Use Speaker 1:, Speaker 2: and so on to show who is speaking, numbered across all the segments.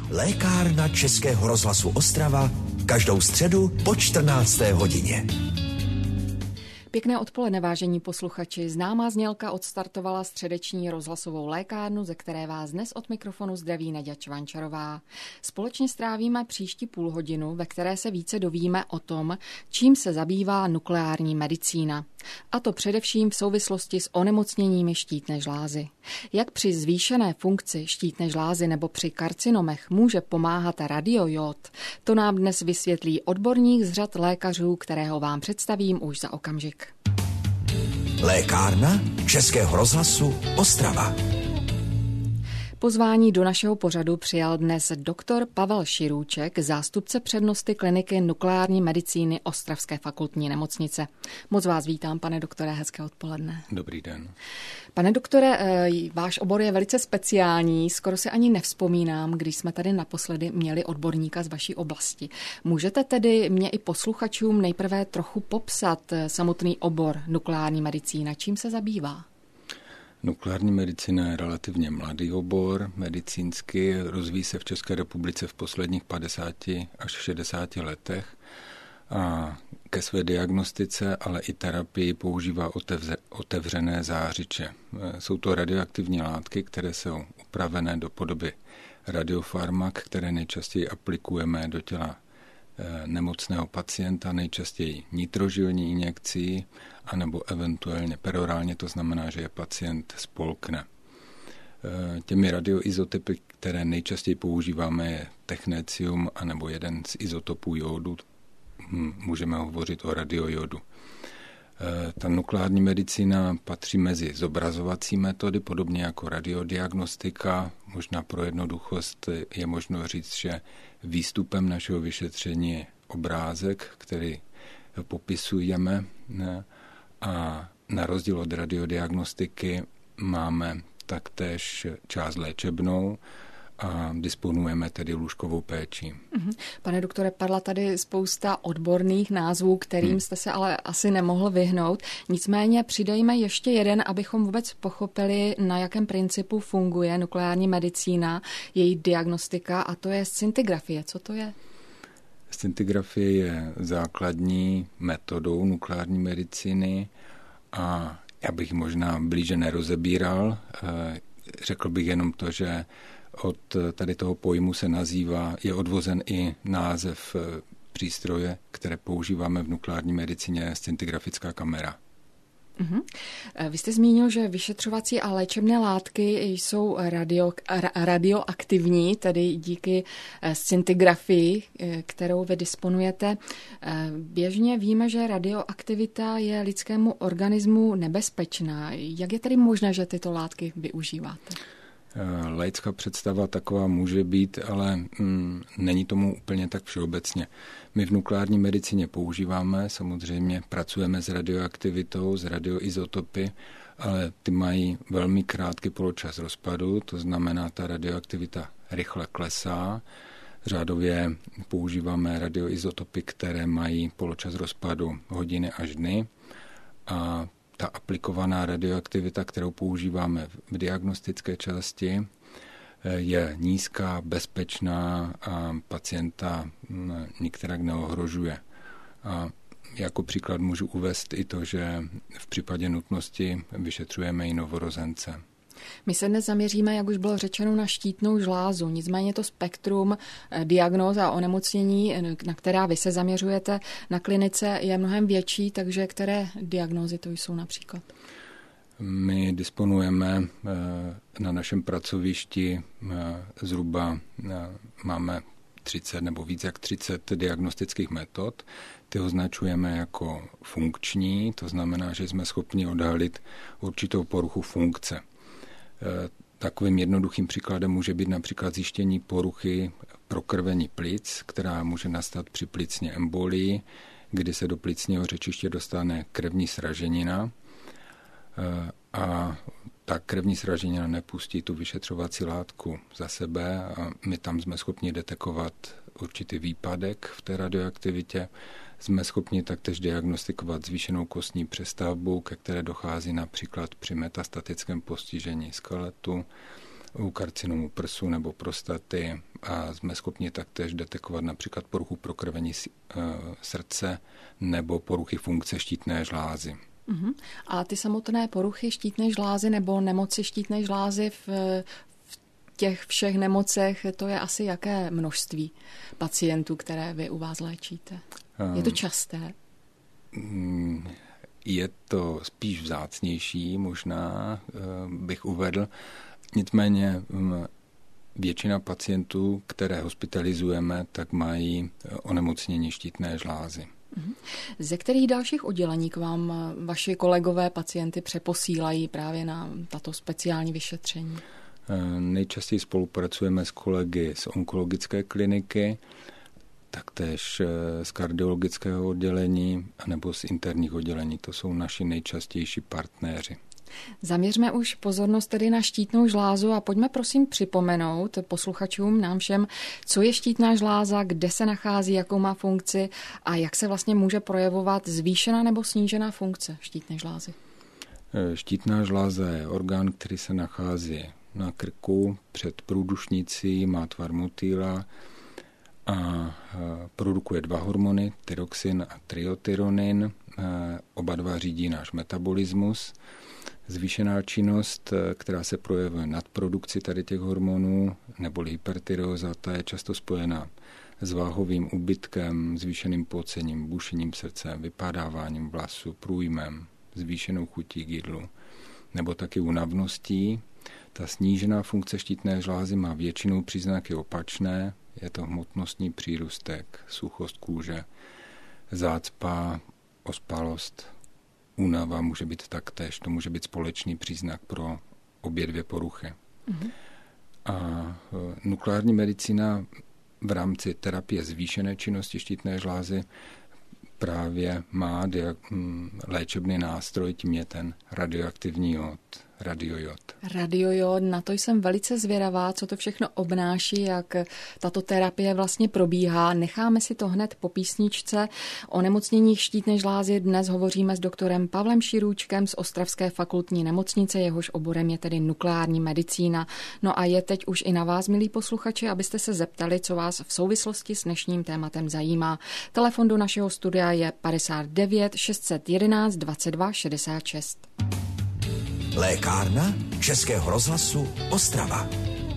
Speaker 1: Lékárna Českého rozhlasu Ostrava každou středu po 14. hodině.
Speaker 2: Pěkné odpoledne, vážení posluchači. Známá znělka odstartovala středeční rozhlasovou lékárnu, ze které vás dnes od mikrofonu zdraví Naďa Čvančarová. Společně strávíme příští půlhodinu, ve které se více dovíme o tom, čím se zabývá nukleární medicína. A to především v souvislosti s onemocněními štítné žlázy. Jak při zvýšené funkci štítné žlázy nebo při karcinomech může pomáhat radiojod, to nám dnes vysvětlí odborník z řad lékařů, kterého vám představím už za okamžik.
Speaker 1: Lékárna Českého rozhlasu Ostrava.
Speaker 2: Pozvání do našeho pořadu přijal dnes doktor Pavel Širůček, zástupce přednosty kliniky nukleární medicíny Ostravské fakultní nemocnice. Moc vás vítám, pane doktore, hezké odpoledne.
Speaker 3: Dobrý den.
Speaker 2: Pane doktore, váš obor je velice speciální, skoro si ani nevzpomínám, když jsme tady naposledy měli odborníka z vaší oblasti. Můžete tedy mě i posluchačům nejprve trochu popsat samotný obor nukleární medicína, čím se zabývá?
Speaker 3: Nukleární medicína je relativně mladý obor medicínský, rozvíjí se v České republice v posledních 50 až 60 letech a ke své diagnostice, ale i terapii používá otevřené zářiče. Jsou to radioaktivní látky, které jsou upravené do podoby radiofarmak, které nejčastěji aplikujeme do těla nemocného pacienta, nejčastěji nitrožilní injekcí, anebo eventuálně perorálně, to znamená, že je pacient spolkne. Těmi radioizotopy, které nejčastěji používáme, je technetium anebo jeden z izotopů jodu. Můžeme hovořit o radiojodu. Ta nukleární medicína patří mezi zobrazovací metody, podobně jako radiodiagnostika. Možná pro jednoduchost je možno říct, že výstupem našeho vyšetření je obrázek, který popisujeme, a na rozdíl od radiodiagnostiky máme taktéž část léčebnou a disponujeme tedy lůžkovou péčí.
Speaker 2: Pane doktore, padla tady spousta odborných názvů, kterým jste se ale asi nemohl vyhnout. Nicméně přidejme ještě jeden, abychom vůbec pochopili, na jakém principu funguje nukleární medicína, její diagnostika, a to je scintigrafie. Co to je?
Speaker 3: Scintigrafie je základní metodou nukleární medicíny a já bych možná blíže nerozebíral. Řekl bych jenom to, že od tady toho pojmu se je odvozen i název přístroje, které používáme v nukleární medicíně, scintigrafická kamera.
Speaker 2: Vy jste zmínil, že vyšetřovací a léčebné látky jsou radioaktivní, tedy díky scintigrafii, kterou vy disponujete. Běžně víme, že radioaktivita je lidskému organismu nebezpečná. Jak je tedy možné, že tyto látky využíváte?
Speaker 3: Laická představa taková může být, ale není tomu úplně tak všeobecně. My v nukleární medicíně používáme, samozřejmě pracujeme s radioaktivitou, s radioizotopy, ale ty mají velmi krátký poločas rozpadu, to znamená, ta radioaktivita rychle klesá. Řádově používáme radioizotopy, které mají poločas rozpadu hodiny až dny, a ta aplikovaná radioaktivita, kterou používáme v diagnostické části, je nízká, bezpečná a pacienta nikterak neohrožuje. A jako příklad můžu uvést i to, že v případě nutnosti vyšetřujeme i novorozence.
Speaker 2: My se dnes zaměříme, jak už bylo řečeno, na štítnou žlázu. Nicméně to spektrum diagnóz a onemocnění, na která vy se zaměřujete na klinice, je mnohem větší, takže které diagnózy to jsou například?
Speaker 3: My disponujeme na našem pracovišti zhruba, máme 30 nebo víc jak 30 diagnostických metod. Ty označujeme jako funkční, to znamená, že jsme schopni odhalit určitou poruchu funkce. Takovým jednoduchým příkladem může být například zjištění poruchy prokrvení plic, která může nastat při plicní embolii, kdy se do plicního řečiště dostane krevní sraženina a ta krevní sraženina nepustí tu vyšetřovací látku za sebe a my tam jsme schopni detekovat určitý výpadek v té radioaktivitě. Jsme schopni taktéž diagnostikovat zvýšenou kostní přestavbu, ke které dochází například při metastatickém postižení skeletu, u karcinomu prsu nebo prostaty a jsme schopni taktéž detekovat například poruchu prokrvení srdce nebo poruchy funkce štítné žlázy.
Speaker 2: A ty samotné poruchy štítné žlázy nebo nemoci štítné žlázy v těch všech nemocech, to je asi jaké množství pacientů, které vy u vás léčíte? Je to časté?
Speaker 3: Je to spíš vzácnější, možná bych uvedl. Nicméně většina pacientů, které hospitalizujeme, tak mají onemocnění štítné žlázy.
Speaker 2: Ze kterých dalších oddělení k vám vaši kolegové pacienty přeposílají právě na tato speciální vyšetření?
Speaker 3: Nejčastěji spolupracujeme s kolegy z onkologické kliniky, taktéž z kardiologického oddělení nebo z interních oddělení. To jsou naši nejčastější partnéři.
Speaker 2: Zaměřme už pozornost tedy na štítnou žlázu a pojďme prosím připomenout posluchačům nám všem, co je štítná žláza, kde se nachází, jakou má funkci a jak se vlastně může projevovat zvýšená nebo snížená funkce štítné žlázy.
Speaker 3: Štítná žláza je orgán, který se nachází na krku před průdušnicí, má tvar motýla a produkuje 2 hormony, tyroxin a triotyronin. Oba dva řídí náš metabolismus. Zvýšená činnost, která se projevuje nadprodukci tady těch hormonů, neboli hypertyreóza, ta je často spojena s váhovým úbytkem, zvýšeným pocením, bušením srdce, vypadáváním vlasu, průjmem, zvýšenou chutí k jídlu, nebo taky únavností. Ta snížená funkce štítné žlázy má většinou příznaky opačné, je to hmotnostní přírůstek, suchost kůže, zácpa, ospalost, únava může být taktéž, to může být společný příznak pro obě dvě poruchy. A nukleární medicína v rámci terapie zvýšené činnosti štítné žlázy právě má léčebný nástroj, tím je ten radioaktivní jód, radiojod.
Speaker 2: Radiojod, na to jsem velice zvědavá, co to všechno obnáší, jak tato terapie vlastně probíhá. Necháme si to hned po písničce. O onemocnění štítné žlázy dnes hovoříme s doktorem Pavlem Širůčkem z Ostravské fakultní nemocnice, jehož oborem je tedy nukleární medicína. No a je teď už i na vás, milí posluchači, abyste se zeptali, co vás v souvislosti s dnešním tématem zajímá. Telefon do našeho studia je 59 611 22 66.
Speaker 1: Lékárna Českého rozhlasu Ostrava.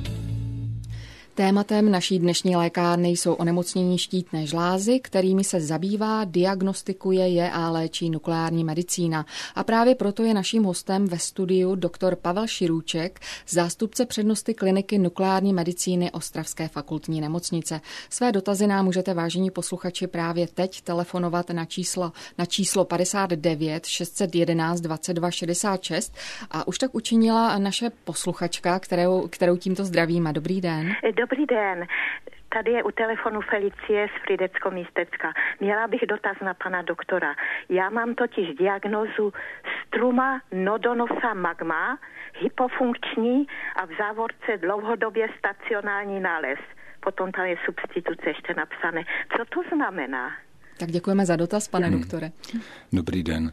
Speaker 2: Tématem naší dnešní lékárny jsou onemocnění štítné žlázy, kterými se zabývá, diagnostikuje je a léčí nukleární medicína. A právě proto je naším hostem ve studiu doktor Pavel Širůček, zástupce přednosty kliniky nukleární medicíny Ostravské fakultní nemocnice. Své dotazy nám můžete, vážení posluchači, právě teď telefonovat na číslo 59 611 22 66 a už tak učinila naše posluchačka, kterou tímto zdravíme. Dobrý den.
Speaker 4: Dobrý den, tady je u telefonu Felicie z Fridecko-Místecka. Měla bych dotaz na pana doktora. Já mám totiž diagnózu struma nodonosa magma, hypofunkční a v závorce dlouhodobě stacionální nález. Potom tam je substituce ještě napsané. Co to znamená?
Speaker 2: Tak děkujeme za dotaz, pane doktore. Dobrý
Speaker 3: den.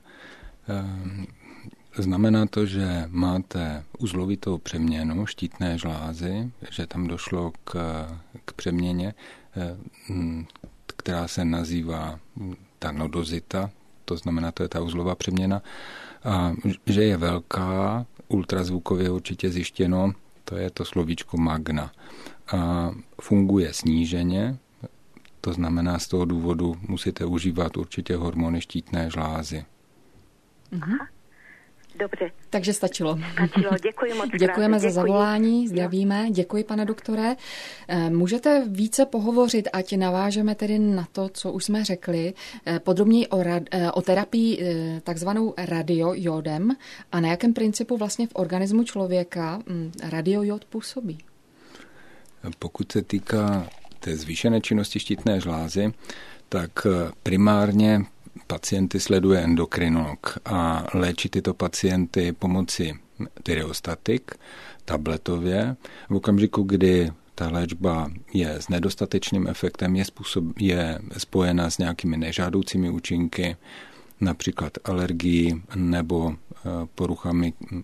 Speaker 3: Znamená to, že máte uzlovitou přeměnu štítné žlázy, že tam došlo k přeměně, která se nazývá ta nodozita, to znamená, to je ta uzlová přeměna, a že je velká, ultrazvukově určitě zjištěno, to je to slovíčko magna. A funguje sníženě, to znamená, z toho důvodu musíte užívat určitě hormony štítné žlázy.
Speaker 4: Aha. Dobře.
Speaker 2: Takže stačilo.
Speaker 4: Děkuji moc.
Speaker 2: Děkujeme za zavolání, zdravíme. Děkuji, pane doktore. Můžete více pohovořit, ať navážeme tedy na to, co už jsme řekli, podrobněji o terapii takzvanou radiojodem a na jakém principu vlastně v organismu člověka radiojod působí?
Speaker 3: Pokud se týká té zvýšené činnosti štítné žlázy, tak primárně pacienty sleduje endokrinolog a léčí tyto pacienty pomocí tyreostatik, tabletově. V okamžiku, kdy ta léčba je s nedostatečným efektem, je spojena s nějakými nežádoucími účinky, například alergií nebo poruchami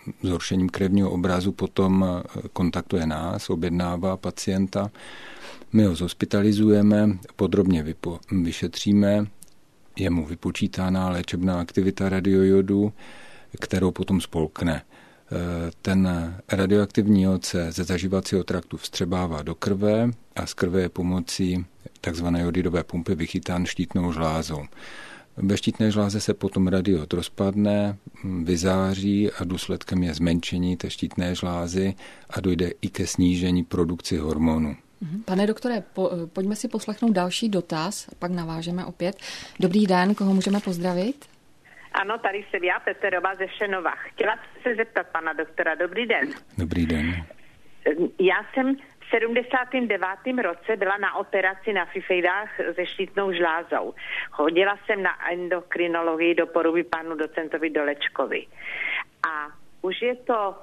Speaker 3: zhoršením krevního obrazu potom kontaktuje nás, objednává pacienta. My ho zhospitalizujeme, podrobně vyšetříme, je mu vypočítána léčebná aktivita radiojodu, kterou potom spolkne. Ten radioaktivní jod se ze zažívacího traktu vstřebává do krve a z krve je pomocí tzv. Jodidové pumpy vychytán štítnou žlázou. Ve štítné žláze se potom radiod rozpadne, vyzáří a důsledkem je zmenšení té štítné žlázy a dojde i ke snížení produkci hormonů.
Speaker 2: Pane doktore, pojďme si poslechnout další dotaz, pak navážeme opět. Dobrý den, koho můžeme pozdravit?
Speaker 5: Ano, tady jsem já, Peterová ze Šenova. Chtěla se zeptat pana doktora. Dobrý den.
Speaker 3: Dobrý den.
Speaker 5: Já jsem v 79. roce byla na operaci na Fifejdách se štítnou žlázou. Chodila jsem na endokrinologii do Poruby panu docentovi Dolečkovi. A už je to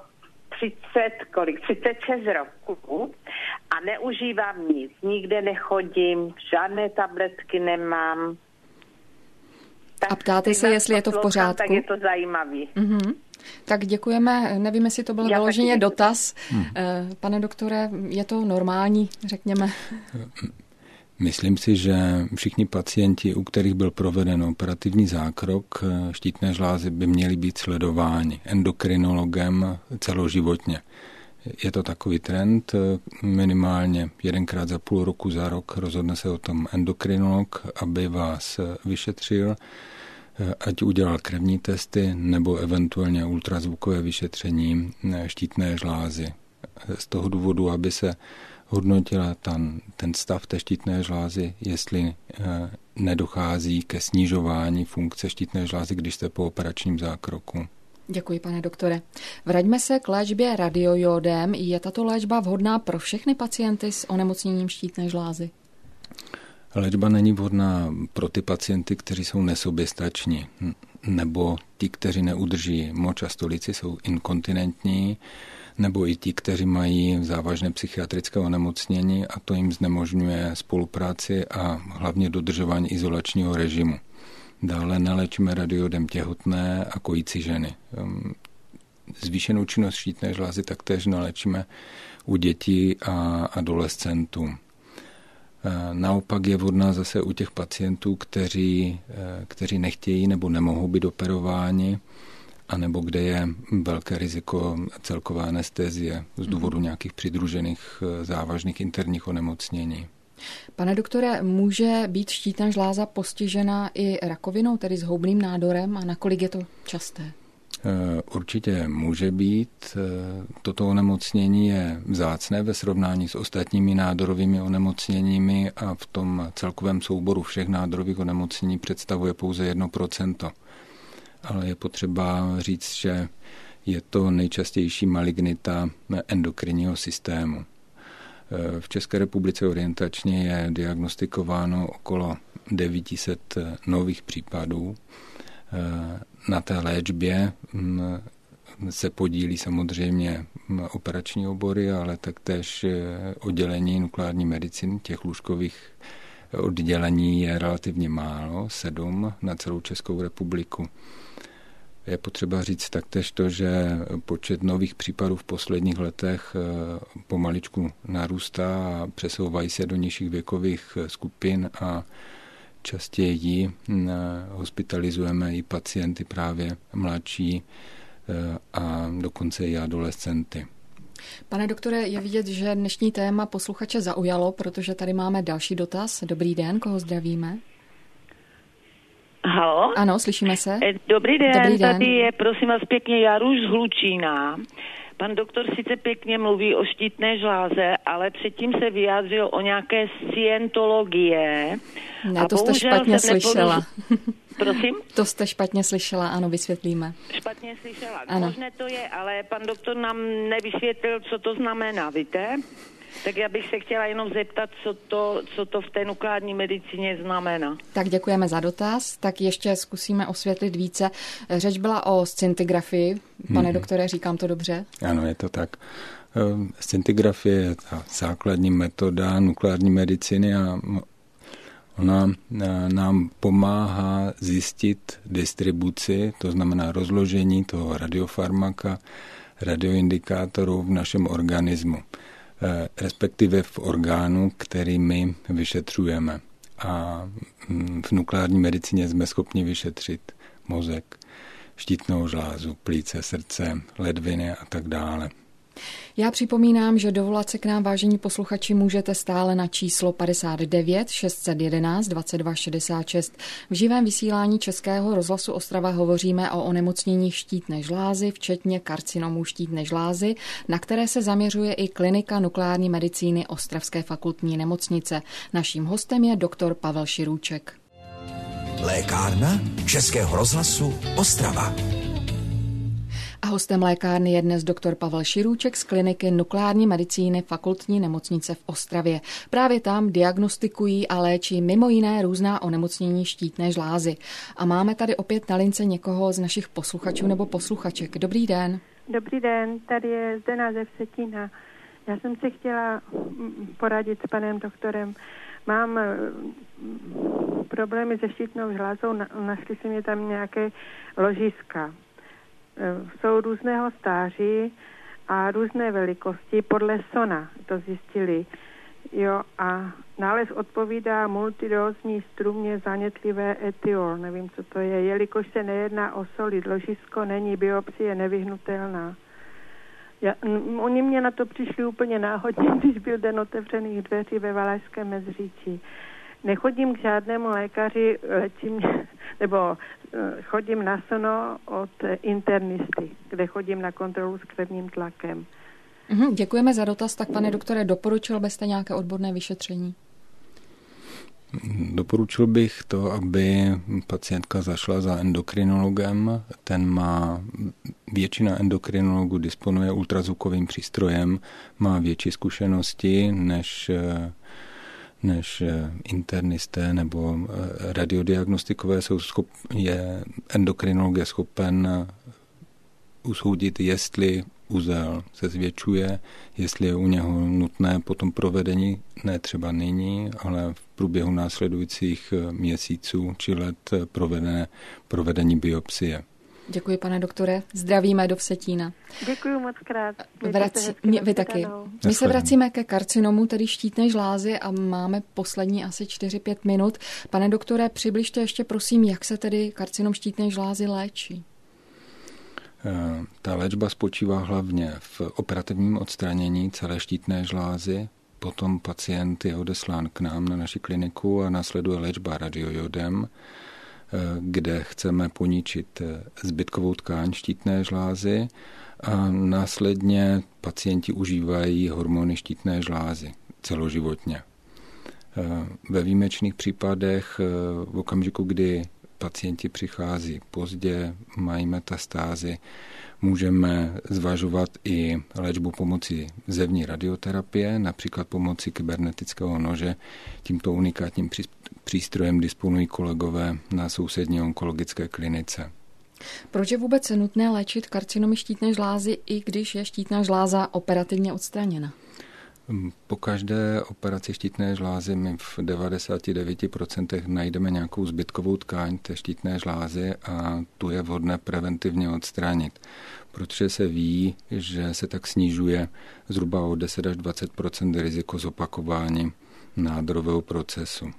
Speaker 5: 36 roků a neužívám nic. Nikde nechodím, žádné tabletky nemám.
Speaker 2: A ptáte se, jestli je to v pořádku?
Speaker 5: Tak je to zajímavý.
Speaker 2: Tak děkujeme. Nevím, jestli to byl vyloženě dotaz. Pane doktore, je to normální, řekněme?
Speaker 3: Myslím si, že všichni pacienti, u kterých byl proveden operativní zákrok štítné žlázy, by měli být sledováni endokrinologem celoživotně. Je to takový trend, minimálně 1krát za půl roku, za rok rozhodne se o tom endokrinolog, aby vás vyšetřil, ať udělal krevní testy nebo eventuálně ultrazvukové vyšetření štítné žlázy. Z toho důvodu, aby se hodnotila ten stav té štítné žlázy, jestli nedochází ke snižování funkce štítné žlázy, když jste po operačním zákroku.
Speaker 2: Děkuji, pane doktore. Vraťme se k léčbě radiojodem. Je tato léčba vhodná pro všechny pacienty s onemocněním štítné žlázy?
Speaker 3: Léčba není vhodná pro ty pacienty, kteří jsou nesoběstační, nebo ti, kteří neudrží moč a stolici, jsou inkontinentní, nebo i ti, kteří mají závažné psychiatrické onemocnění a to jim znemožňuje spolupráci a hlavně dodržování izolačního režimu. Dále neléčíme radiodem těhotné a kojící ženy. Zvýšenou činnost štítné žlázy taktéž neléčíme u dětí a adolescentů. Naopak je vhodná zase u těch pacientů, kteří nechtějí nebo nemohou být operováni, anebo kde je velké riziko celkové anestezie z důvodu nějakých přidružených závažných interních onemocnění.
Speaker 2: Pane doktore, může být štítná žláza postižena i rakovinou, tedy zhoubným nádorem, a nakolik je to časté?
Speaker 3: Určitě může být. Toto onemocnění je vzácné ve srovnání s ostatními nádorovými onemocněními a v tom celkovém souboru všech nádorových onemocnění představuje pouze 1%. Ale je potřeba říct, že je to nejčastější malignita endokrinního systému. V České republice orientačně je diagnostikováno okolo 900 nových případů. Na té léčbě se podílí samozřejmě operační obory, ale taktéž oddělení nukleární medicíny. Těch lůžkových oddělení je relativně málo, 7 na celou Českou republiku. Je potřeba říct taktéž to, že počet nových případů v posledních letech pomaličku narůstá a přesouvají se do nižších věkových skupin a častěji hospitalizujeme i pacienty právě mladší a dokonce i adolescenty.
Speaker 2: Pane doktore, je vidět, že dnešní téma posluchače zaujalo, protože tady máme další dotaz. Dobrý den, koho zdravíme?
Speaker 6: Haló?
Speaker 2: Ano, slyšíme se.
Speaker 6: Dobrý den,
Speaker 2: Dobrý den.
Speaker 6: Tady je, prosím vás pěkně, Jaruš z Hlučína. Pan doktor sice pěkně mluví o štítné žláze, ale předtím se vyjádřil o nějaké scientologie.
Speaker 2: Ne, to jste špatně slyšela.
Speaker 6: Prosím?
Speaker 2: To jste špatně slyšela, ano, vysvětlíme.
Speaker 6: Špatně slyšela.
Speaker 2: Ano.
Speaker 6: Možné to je, ale pan doktor nám nevysvětlil, co to znamená, víte? Tak já bych se chtěla jenom zeptat, co to v té nukleární medicíně znamená.
Speaker 2: Tak děkujeme za dotaz. Tak ještě zkusíme osvětlit více. Řeč byla o scintigrafii. Pane doktore, říkám to dobře?
Speaker 3: Ano, je to tak. Scintigrafie je ta základní metoda nukleární medicíny a Ona nám pomáhá zjistit distribuci, to znamená rozložení toho radiofarmaka, radioindikátorů v našem organismu, respektive v orgánu, který my vyšetřujeme. A v nukleární medicíně jsme schopni vyšetřit mozek, štítnou žlázu, plíce, srdce, ledviny a tak dále.
Speaker 2: Já připomínám, že dovolat se k nám, vážení posluchači, můžete stále na číslo 59 611 22 66. V živém vysílání Českého rozhlasu Ostrava hovoříme o onemocnění štítné žlázy, včetně karcinomů štítné žlázy, na které se zaměřuje i klinika nukleární medicíny Ostravské fakultní nemocnice. Naším hostem je doktor Pavel Širůček.
Speaker 1: Lékárna Českého rozhlasu Ostrava.
Speaker 2: A hostem lékárny je dnes doktor Pavel Širůček z kliniky nukleární medicíny Fakultní nemocnice v Ostravě. Právě tam diagnostikují a léčí mimo jiné různá onemocnění štítné žlázy. A máme tady opět na lince někoho z našich posluchačů nebo posluchaček. Dobrý den.
Speaker 7: Dobrý den, tady je Zdena ze Vsetína. Já jsem se chtěla poradit s panem doktorem. Mám problémy se štítnou žlázou, našli se mě tam nějaké ložiska. Jsou různého stáří a různé velikosti podle SONA, to zjistili. Jo, a nález odpovídá multidózní strumně zanětlivé etiol, nevím, co to je, jelikož se nejedná o solid ložisko, není biopsie nevyhnutelná. Oni mě na to přišli úplně náhodně, když byl den otevřených dveří ve Valašském Meziříčí. Nechodím k žádnému lékaři, chodím na SONO od internisty, kde chodím na kontrolu s krevním tlakem.
Speaker 2: Děkujeme za dotaz. Tak, pane doktore, doporučil byste nějaké odborné vyšetření?
Speaker 3: Doporučil bych to, aby pacientka zašla za endokrinologem. Většina endokrinologů disponuje ultrazvukovým přístrojem, má větší zkušenosti než internisté nebo radiodiagnostikové endokrinolog je schopen usoudit, jestli uzel se zvětšuje, jestli je u něho nutné potom provedení, ne třeba nyní, ale v průběhu následujících měsíců či let provedení biopsie.
Speaker 2: Děkuji, pane doktore. Zdravíme do Vsetína.
Speaker 7: Děkuji moc krát.
Speaker 2: Vy taky. My se vracíme ke karcinomu, tedy štítné žlázy, a máme poslední asi 4-5 minut. Pane doktore, přibližte ještě prosím, jak se tedy karcinom štítné žlázy léčí?
Speaker 3: Ta léčba spočívá hlavně v operativním odstranění celé štítné žlázy, potom pacient je odeslán k nám na naši kliniku a následuje léčba radiojodem, kde chceme poničit zbytkovou tkáň štítné žlázy a následně pacienti užívají hormony štítné žlázy celoživotně. Ve výjimečných případech v okamžiku, kdy pacienti přichází pozdě, mají metastázy, můžeme zvažovat i léčbu pomocí zevní radioterapie, například pomocí kybernetického nože. Tímto unikátním přístrojem disponují kolegové na sousední onkologické klinice.
Speaker 2: Proč je vůbec nutné léčit karcinomy štítné žlázy, i když je štítná žláza operativně odstraněna?
Speaker 3: Po každé operaci štítné žlázy my v 99% najdeme nějakou zbytkovou tkáň té štítné žlázy a tu je vhodné preventivně odstranit, protože se ví, že se tak snižuje zhruba o 10 až 20% riziko zopakování nádorového procesu.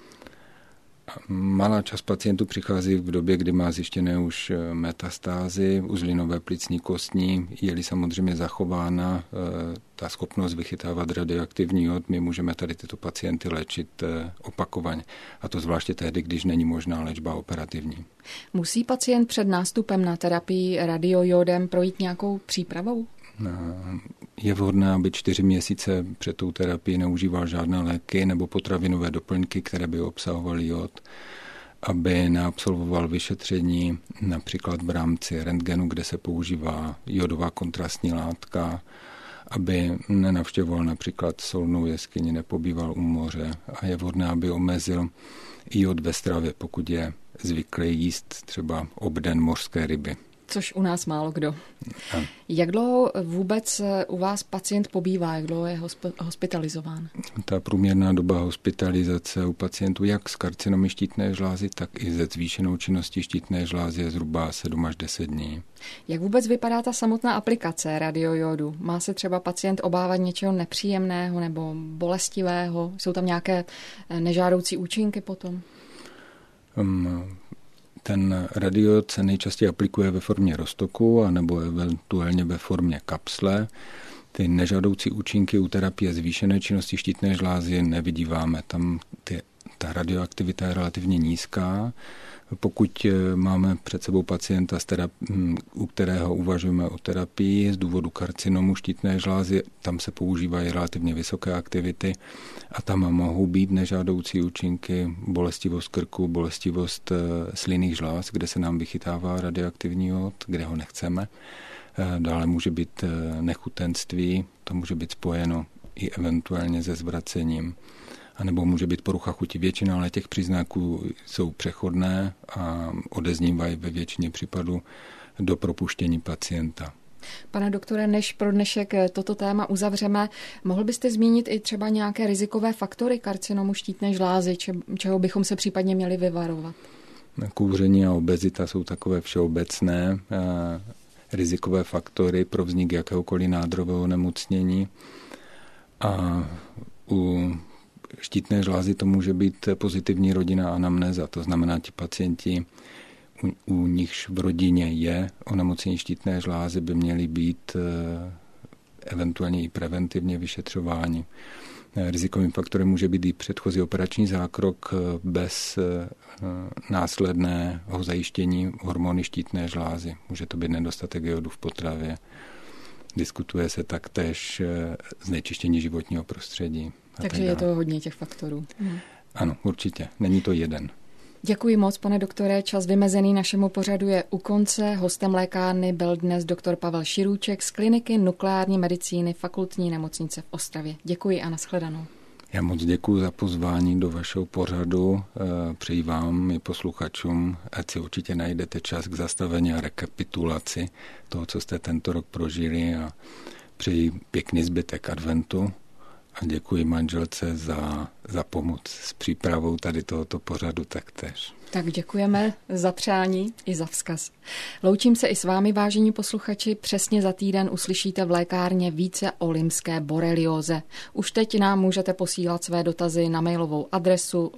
Speaker 3: Malá část pacientů přichází v době, kdy má zjištěné už metastázy, uzlinové plicní kostní, je-li samozřejmě zachována ta schopnost vychytávat radioaktivní jód, my můžeme tady tyto pacienty léčit opakovaně. A to zvláště tehdy, když není možná léčba operativní.
Speaker 2: Musí pacient před nástupem na terapii radiojodem projít nějakou přípravou?
Speaker 3: Je vhodné, aby 4 měsíce před tou terapií neužíval žádné léky nebo potravinové doplňky, které by obsahovaly jod, aby neabsolvoval vyšetření například v rámci rentgenu, kde se používá jodová kontrastní látka, aby nenavštěvoval například solnou jeskyni, nepobýval u moře a je vhodné, aby omezil i jod ve stravě, pokud je zvyklý jíst třeba obden mořské ryby.
Speaker 2: Což u nás málo kdo. Jak dlouho vůbec u vás pacient pobývá, jak dlouho je hospitalizován?
Speaker 3: Ta průměrná doba hospitalizace u pacientů jak s karcinomy štítné žlázy, tak i se zvýšenou činností štítné žlázy je zhruba 7 až 10 dní.
Speaker 2: Jak vůbec vypadá ta samotná aplikace radiojodu? Má se třeba pacient obávat něčeho nepříjemného nebo bolestivého? Jsou tam nějaké nežádoucí účinky potom?
Speaker 3: Ten radiojod se nejčastěji aplikuje ve formě roztoku anebo eventuálně ve formě kapsle. Ty nežádoucí účinky u terapie zvýšené činnosti štítné žlázy nevidíváme. Tam ta radioaktivita je relativně nízká. Pokud máme před sebou pacienta, u kterého uvažujeme o terapii z důvodu karcinomu štítné žlázy, tam se používají relativně vysoké aktivity a tam mohou být nežádoucí účinky, bolestivost krku, bolestivost slínných žláz, kde se nám vychytává radioaktivní jod, kde ho nechceme. Dále může být nechutenství, to může být spojeno i eventuálně se zvracením. A nebo může být porucha chuti. Většina ale těch příznaků jsou přechodné a odeznívají ve většině případů do propuštění pacienta.
Speaker 2: Pane doktore, než pro dnešek toto téma uzavřeme, mohl byste zmínit i třeba nějaké rizikové faktory karcinomu štítné žlázy, čeho bychom se případně měli vyvarovat?
Speaker 3: Kouření a obezita jsou takové všeobecné rizikové faktory pro vznik jakéhokoliv nádorového onemocnění. A u štítné žlázy to může být pozitivní rodinná anamnéza, to znamená, ti pacienti, u nichž v rodině je onemocnění štítné žlázy, by měly být eventuálně i preventivně vyšetřováni. Rizikovým faktorem může být i předchozí operační zákrok bez následného zajištění hormony štítné žlázy. Může to být nedostatek jodu v potravě. Diskutuje se taktéž znečištění životního prostředí.
Speaker 2: Takže je to hodně těch faktorů.
Speaker 3: Ano, určitě. Není to jeden.
Speaker 2: Děkuji moc, pane doktore. Čas vymezený našemu pořadu je u konce. Hostem lékárny byl dnes doktor Pavel Širůček z kliniky nukleární medicíny Fakultní nemocnice v Ostravě. Děkuji a nashledanou.
Speaker 3: Já moc děkuji za pozvání do vašeho pořadu. Přeji vám i posluchačům, ať si určitě najdete čas k zastavení a rekapitulaci toho, co jste tento rok prožili, a přeji pěkný zbytek adventu a děkuji manželce za pomoc s přípravou tady tohoto pořadu taktéž.
Speaker 2: Tak děkujeme za přání i za vzkaz. Loučím se i s vámi, vážení posluchači. Přesně za týden uslyšíte v lékárně více o lymské borelióze. Už teď nám můžete posílat své dotazy na mailovou adresu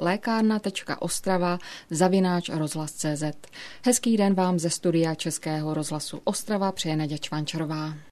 Speaker 2: lékárna.ostrava@rozhlas.cz. Hezký den vám ze studia Českého rozhlasu Ostrava přeje Naďa Čvančarová.